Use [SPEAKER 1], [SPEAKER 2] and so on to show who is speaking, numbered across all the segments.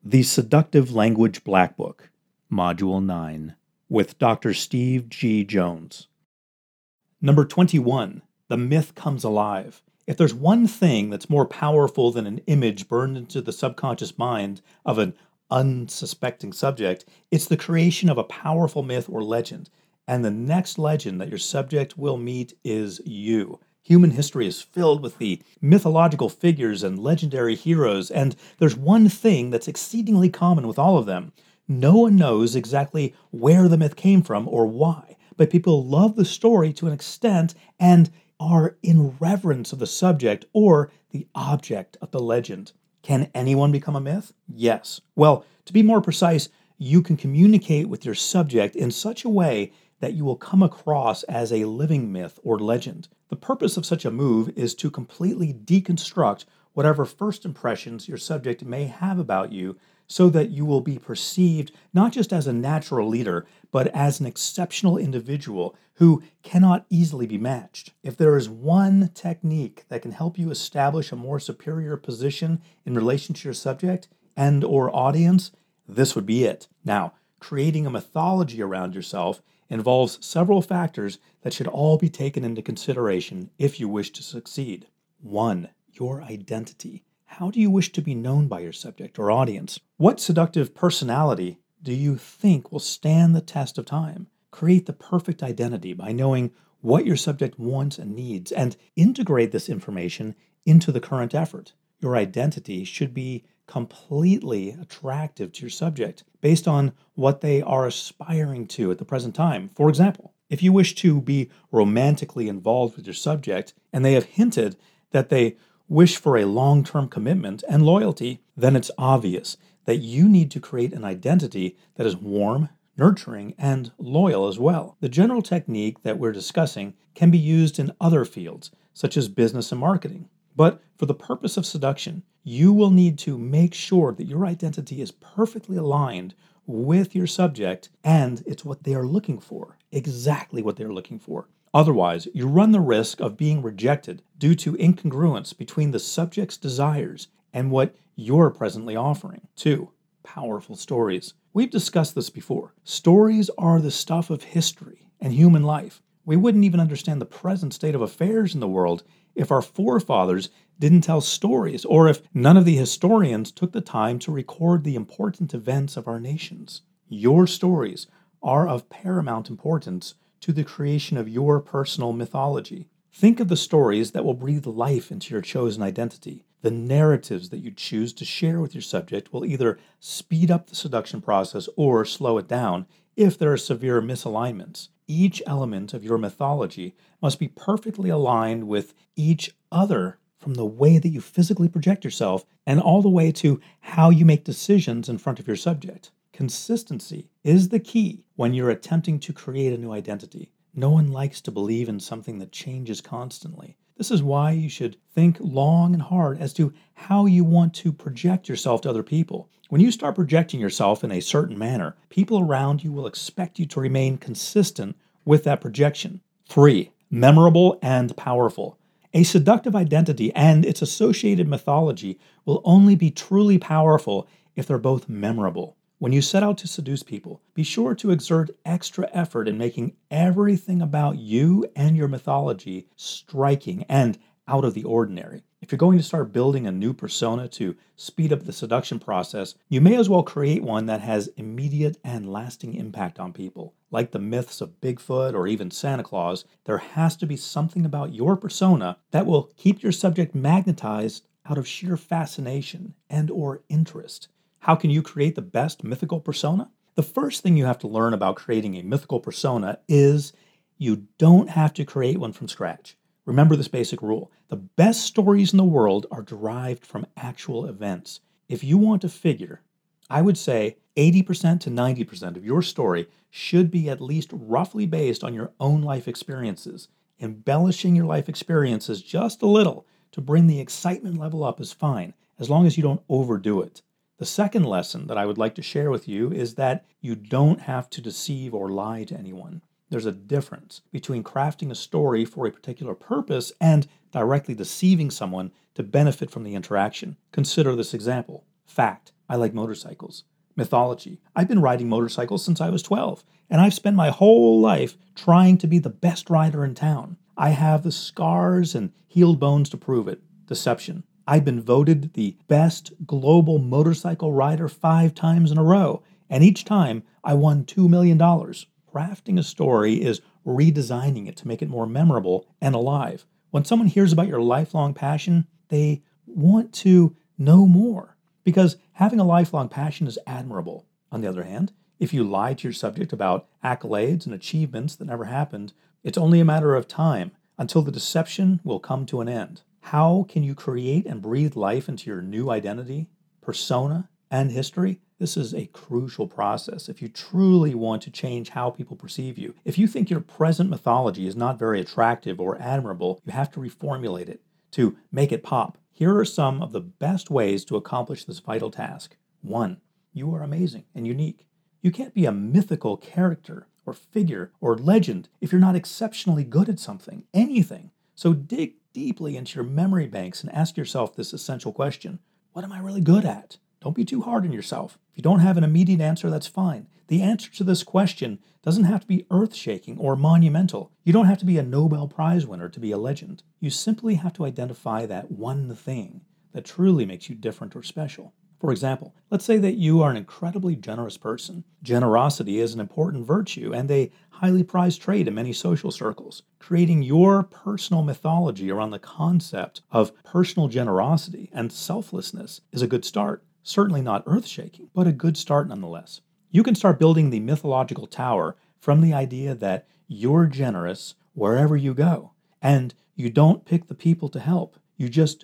[SPEAKER 1] The Seductive Language Black Book, Module 9, with Dr. Steve G. Jones. Number 21, The Myth Comes Alive. If there's one thing that's more powerful than an image burned into the subconscious mind of an unsuspecting subject, it's the creation of a powerful myth or legend. And the next legend that your subject will meet is you. Human history is filled with the mythological figures and legendary heroes, and there's one thing that's exceedingly common with all of them. No one knows exactly where the myth came from or why, but people love the story to an extent and are in reverence of the subject or the object of the legend. Can anyone become a myth? Yes. Well, to be more precise, you can communicate with your subject in such a way that you will come across as a living myth or legend. The purpose of such a move is to completely deconstruct whatever first impressions your subject may have about you so that you will be perceived not just as a natural leader, but as an exceptional individual who cannot easily be matched. If there is one technique that can help you establish a more superior position in relation to your subject and or audience, this would be it. Now, creating a mythology around yourself involves several factors that should all be taken into consideration if you wish to succeed. 1. Your identity. How do you wish to be known by your subject or audience? What seductive personality do you think will stand the test of time? Create the perfect identity by knowing what your subject wants and needs, and integrate this information into the current effort. Your identity should be completely attractive to your subject based on what they are aspiring to at the present time. For example, if you wish to be romantically involved with your subject and they have hinted that they wish for a long-term commitment and loyalty, then it's obvious that you need to create an identity that is warm, nurturing, and loyal as well. The general technique that we're discussing can be used in other fields, such as business and marketing. But for the purpose of seduction, you will need to make sure that your identity is perfectly aligned with your subject and it's what they are looking for, exactly what they're looking for. Otherwise, you run the risk of being rejected due to incongruence between the subject's desires and what you're presently offering. 2. Powerful stories. We've discussed this before. Stories are the stuff of history and human life. We wouldn't even understand the present state of affairs in the world if our forefathers didn't tell stories, or if none of the historians took the time to record the important events of our nations. Your stories are of paramount importance to the creation of your personal mythology. Think of the stories that will breathe life into your chosen identity. The narratives that you choose to share with your subject will either speed up the seduction process or slow it down if there are severe misalignments. Each element of your mythology must be perfectly aligned with each other, from the way that you physically project yourself and all the way to how you make decisions in front of your subject. Consistency is the key when you're attempting to create a new identity. No one likes to believe in something that changes constantly. This is why you should think long and hard as to how you want to project yourself to other people. When you start projecting yourself in a certain manner, people around you will expect you to remain consistent with that projection. 3. Memorable and powerful. A seductive identity and its associated mythology will only be truly powerful if they're both memorable. When you set out to seduce people, be sure to exert extra effort in making everything about you and your mythology striking and out of the ordinary. If you're going to start building a new persona to speed up the seduction process, you may as well create one that has immediate and lasting impact on people. Like the myths of Bigfoot or even Santa Claus, there has to be something about your persona that will keep your subject magnetized out of sheer fascination and or interest. How can you create the best mythical persona? The first thing you have to learn about creating a mythical persona is you don't have to create one from scratch. Remember this basic rule. The best stories in the world are derived from actual events. If you want to figure, I would say 80% to 90% of your story should be at least roughly based on your own life experiences. Embellishing your life experiences just a little to bring the excitement level up is fine, as long as you don't overdo it. The second lesson that I would like to share with you is that you don't have to deceive or lie to anyone. There's a difference between crafting a story for a particular purpose and directly deceiving someone to benefit from the interaction. Consider this example. Fact, I like motorcycles. Mythology, I've been riding motorcycles since I was 12, and I've spent my whole life trying to be the best rider in town. I have the scars and healed bones to prove it. Deception, I've been voted the best global motorcycle rider 5 times in a row, and each time I won $2 million. Crafting a story is redesigning it to make it more memorable and alive. When someone hears about your lifelong passion, they want to know more, because having a lifelong passion is admirable. On the other hand, if you lie to your subject about accolades and achievements that never happened, it's only a matter of time until the deception will come to an end. How can you create and breathe life into your new identity, persona, and history? This is a crucial process if you truly want to change how people perceive you. If you think your present mythology is not very attractive or admirable, you have to reformulate it to make it pop. Here are some of the best ways to accomplish this vital task. 1. You are amazing and unique. You can't be a mythical character or figure or legend if you're not exceptionally good at something, anything. So dig deeply into your memory banks and ask yourself this essential question: what am I really good at? Don't be too hard on yourself. If you don't have an immediate answer, that's fine. The answer to this question doesn't have to be earth-shaking or monumental. You don't have to be a Nobel Prize winner to be a legend. You simply have to identify that one thing that truly makes you different or special. For example, let's say that you are an incredibly generous person. Generosity is an important virtue and a highly prized trait in many social circles. Creating your personal mythology around the concept of personal generosity and selflessness is a good start. Certainly not earth-shaking, but a good start nonetheless. You can start building the mythological tower from the idea that you're generous wherever you go, and you don't pick the people to help. You just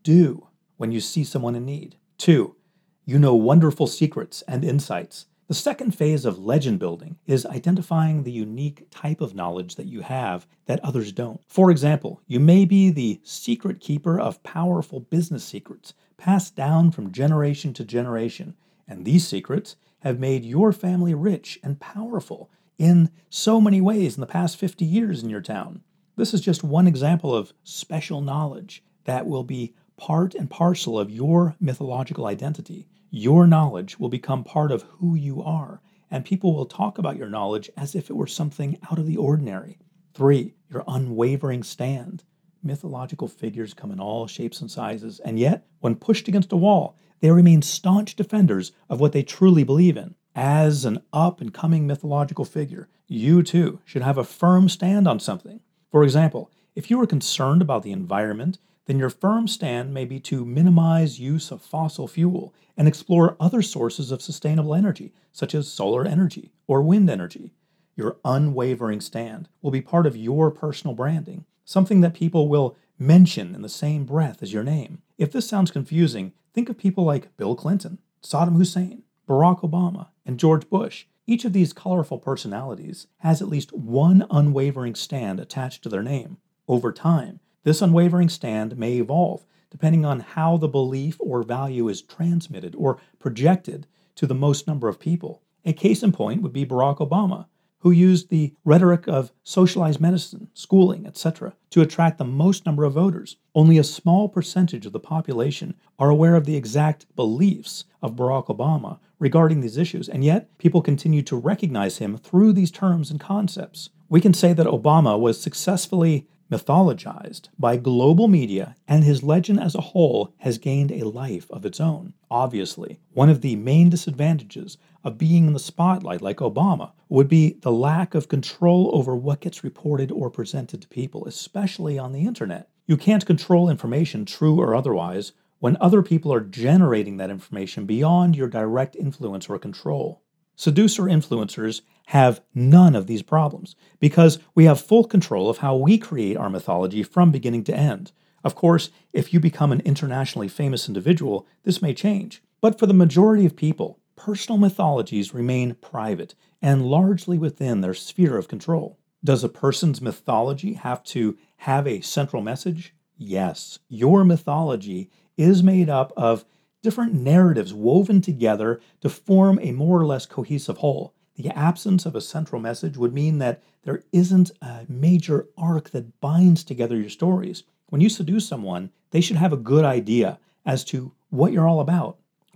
[SPEAKER 1] do when you see someone in need. 2. You know wonderful secrets and insights. The second phase of legend building is identifying the unique type of knowledge that you have that others don't. For example, you may be the secret keeper of powerful business secrets passed down from generation to generation, and these secrets have made your family rich and powerful in so many ways in the past 50 years in your town. This is just one example of special knowledge that will be part and parcel of your mythological identity. Your knowledge will become part of who you are, and people will talk about your knowledge as if it were something out of the ordinary. 3. Your unwavering stand. Mythological figures come in all shapes and sizes, and yet, when pushed against a wall, they remain staunch defenders of what they truly believe in. As an up-and-coming mythological figure, you too should have a firm stand on something. For example, if you are concerned about the environment, then your firm stand may be to minimize use of fossil fuel and explore other sources of sustainable energy, such as solar energy or wind energy. Your unwavering stand will be part of your personal branding, something that people will mention in the same breath as your name. If this sounds confusing, think of people like Bill Clinton, Saddam Hussein, Barack Obama, and George Bush. Each of these colorful personalities has at least one unwavering stand attached to their name. Over time, this unwavering stand may evolve depending on how the belief or value is transmitted or projected to the most number of people. A case in point would be Barack Obama, who used the rhetoric of socialized medicine, schooling, etc. to attract the most number of voters. Only a small percentage of the population are aware of the exact beliefs of Barack Obama regarding these issues, and yet people continue to recognize him through these terms and concepts. We can say that Obama was successfully mythologized by global media, and his legend as a whole has gained a life of its own. Obviously, one of the main disadvantages of being in the spotlight like Obama would be the lack of control over what gets reported or presented to people, especially on the internet. You can't control information, true or otherwise, when other people are generating that information beyond your direct influence or control. Seducer influencers have none of these problems because we have full control of how we create our mythology from beginning to end. Of course, if you become an internationally famous individual, this may change. But for the majority of people, personal mythologies remain private and largely within their sphere of control. Does a person's mythology have to have a central message? Yes. Your mythology is made up of different narratives woven together to form a more or less cohesive whole. The absence of a central message would mean that there isn't a major arc that binds together your stories. When you seduce someone, they should have a good idea as to what you're all about.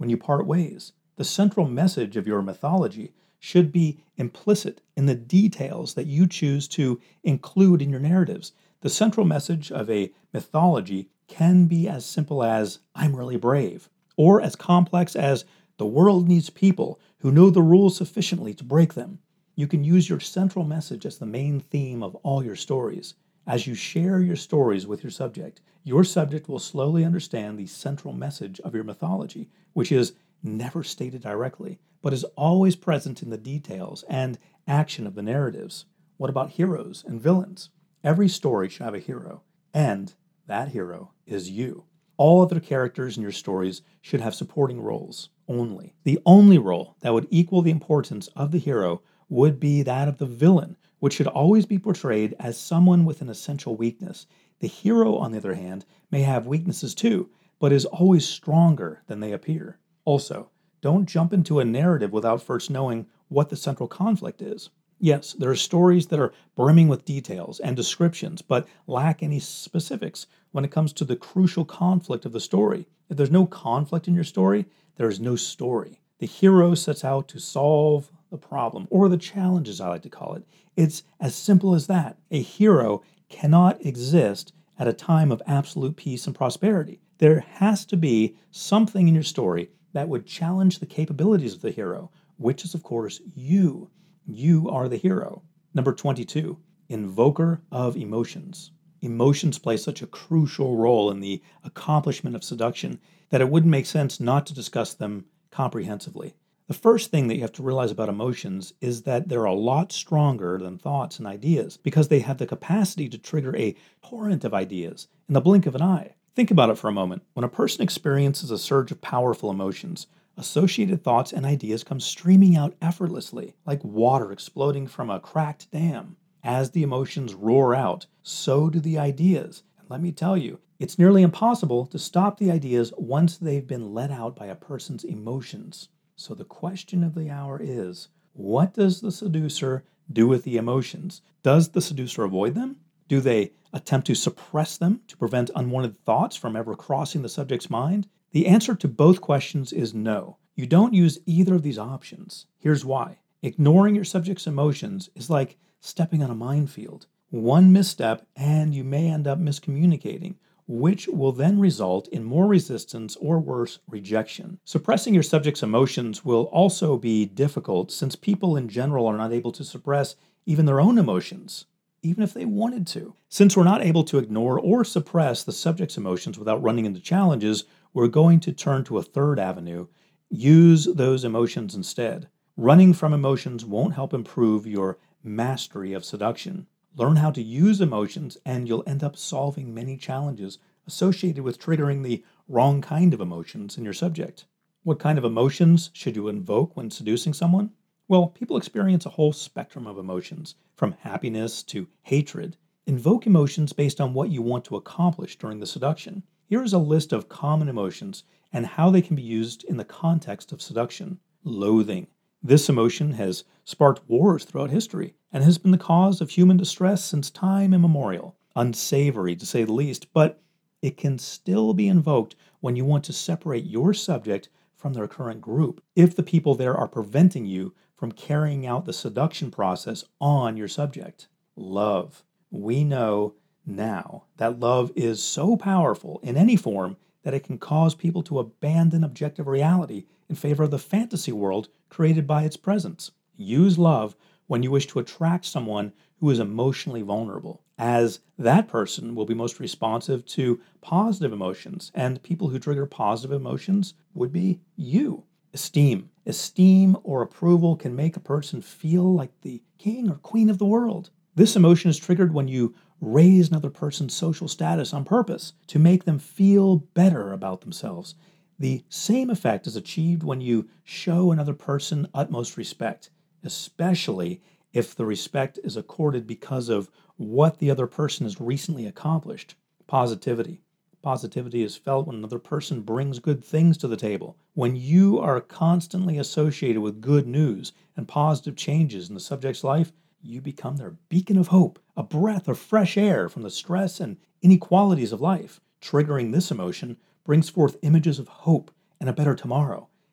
[SPEAKER 1] when you part ways. The central message of your mythology should be implicit in the details that you choose to include in your narratives. The central message of a mythology can be as simple as, I'm really brave, or as complex as, the world needs people who know the rules sufficiently to break them. You can use your central message as the main theme of all your stories. As you share your stories with your subject will slowly understand the central message of your mythology, which is never stated directly, but is always present in the details and action of the narratives. What about heroes and villains? Every story should have a hero, and that hero is you. All other characters in your stories should have supporting roles only. The only role that would equal the importance of the hero would be that of the villain, which should always be portrayed as someone with an essential weakness. The hero, on the other hand, may have weaknesses too, but is always stronger than they appear. Also, don't jump into a narrative without first knowing what the central conflict is. Yes, there are stories that are brimming with details and descriptions, but lack any specifics when it comes to the crucial conflict of the story. If there's no conflict in your story, there is no story. The hero sets out to solve the problem, or the challenge as I like to call it. It's as simple as that. A hero cannot exist at a time of absolute peace and prosperity. There has to be something in your story that would challenge the capabilities of the hero, which is, of course, you. You are the hero. Number 22, invoker of emotions. Emotions play such a crucial role in the accomplishment of seduction that it wouldn't make sense not to discuss them comprehensively. The first thing that you have to realize about emotions is that they're a lot stronger than thoughts and ideas because they have the capacity to trigger a torrent of ideas in the blink of an eye. Think about it for a moment. When a person experiences a surge of powerful emotions, associated thoughts and ideas come streaming out effortlessly, like water exploding from a cracked dam. As the emotions roar out, so do the ideas. And let me tell you, it's nearly impossible to stop the ideas once they've been let out by a person's emotions. So the question of the hour is, what does the seducer do with the emotions? Does the seducer avoid them? Do they attempt to suppress them to prevent unwanted thoughts from ever crossing the subject's mind? The answer to both questions is no. You don't use either of these options. Here's why. Ignoring your subject's emotions is like stepping on a minefield. One misstep and you may end up miscommunicating, which will then result in more resistance or worse, rejection. Suppressing your subject's emotions will also be difficult since people in general are not able to suppress even their own emotions, even if they wanted to. Since we're not able to ignore or suppress the subject's emotions without running into challenges, we're going to turn to a third avenue. Use those emotions instead. Running from emotions won't help improve your mastery of seduction. Learn how to use emotions and you'll end up solving many challenges associated with triggering the wrong kind of emotions in your subject. What kind of emotions should you invoke when seducing someone? Well, people experience a whole spectrum of emotions, from happiness to hatred. Invoke emotions based on what you want to accomplish during the seduction. Here is a list of common emotions and how they can be used in the context of seduction. Loathing. This emotion has sparked wars throughout history and has been the cause of human distress since time immemorial. Unsavory, to say the least, but it can still be invoked when you want to separate your subject from their current group, if the people there are preventing you from carrying out the seduction process on your subject. Love. We know now that love is so powerful in any form that it can cause people to abandon objective reality in favor of the fantasy world created by its presence. Use love when you wish to attract someone who is emotionally vulnerable, as that person will be most responsive to positive emotions, and people who trigger positive emotions would be you. Esteem. Esteem or approval can make a person feel like the king or queen of the world. This emotion is triggered when you raise another person's social status on purpose to make them feel better about themselves. The same effect is achieved when you show another person utmost respect, especially if the respect is accorded because of what the other person has recently accomplished. Positivity. Positivity is felt when another person brings good things to the table. When you are constantly associated with good news and positive changes in the subject's life, you become their beacon of hope, a breath of fresh air from the stress and inequalities of life. Triggering this emotion brings forth images of hope and a better tomorrow.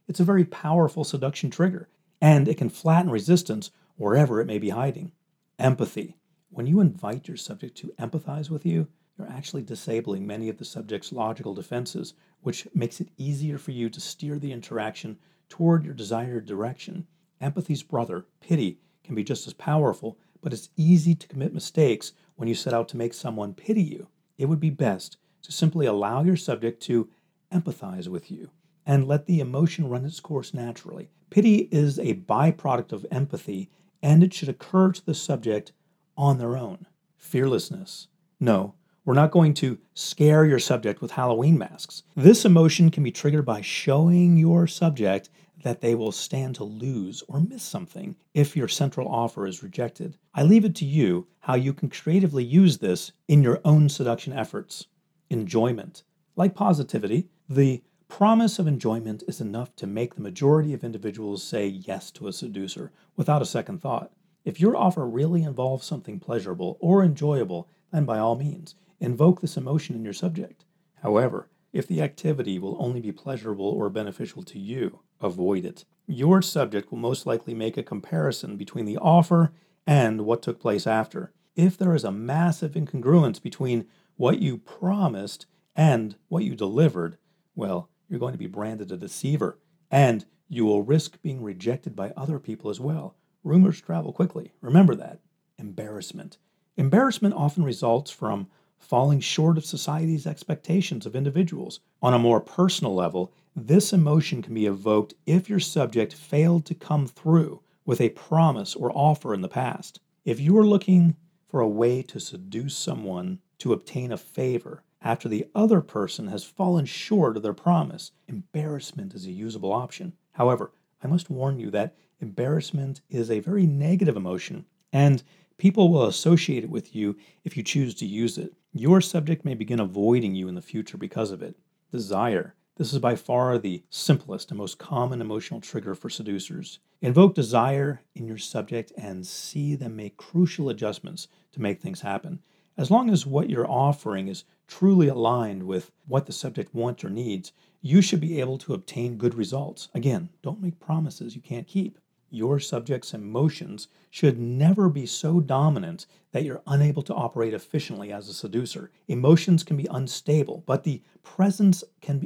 [SPEAKER 1] It's a very powerful seduction trigger, and it can flatten resistance wherever it may be hiding. Empathy. When you invite your subject to empathize with you, you're actually disabling many of the subject's logical defenses, which makes it easier for you to steer the interaction toward your desired direction. Empathy's brother, pity, can be just as powerful, but it's easy to commit mistakes when you set out to make someone pity you. It would be best to simply allow your subject to empathize with you and let the emotion run its course naturally. Pity is a byproduct of empathy, and it should occur to the subject on their own. Fearlessness. No, we're not going to scare your subject with Halloween masks. This emotion can be triggered by showing your subject that they will stand to lose or miss something if your central offer is rejected. I leave it to you how you can creatively use this in your own seduction efforts. Enjoyment. Like positivity, the promise of enjoyment is enough to make the majority of individuals say yes to a seducer without a second thought. If your offer really involves something pleasurable or enjoyable, then by all means, invoke this emotion in your subject. However, if the activity will only be pleasurable or beneficial to you, avoid it. Your subject will most likely make a comparison between the offer and what took place after. If there is a massive incongruence between what you promised and what you delivered, well, you're going to be branded a deceiver, and you will risk being rejected by other people as well. Rumors travel quickly. Remember that. Embarrassment. Embarrassment often results from falling short of society's expectations of individuals. On a more personal level, this emotion can be evoked if your subject failed to come through with a promise or offer in the past. If you are looking for a way to seduce someone to obtain a favor after the other person has fallen short of their promise, embarrassment is a usable option. However, I must warn you that embarrassment is a very negative emotion, and people will associate it with you if you choose to use it. Your subject may begin avoiding you in the future because of it. Desire. This is by far the simplest and most common emotional trigger for seducers. Invoke desire in your subject and see them make crucial adjustments to make things happen. As long as what you're offering is truly aligned with what the subject wants or needs, you should be able to obtain good results. Again, don't make promises you can't keep. Your subject's emotions should never be so dominant that you're unable to operate efficiently as a seducer. Emotions can be unstable, but their presence can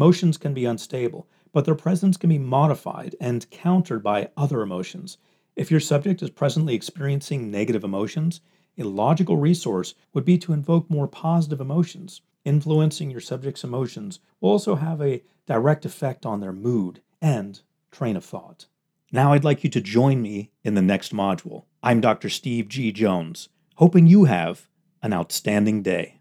[SPEAKER 1] be modified and countered by other emotions. If your subject is presently experiencing negative emotions, a logical resource would be to invoke more positive emotions. Influencing your subject's emotions will also have a direct effect on their mood and train of thought. Now I'd like you to join me in the next module. I'm Dr. Steve G. Jones, hoping you have an outstanding day.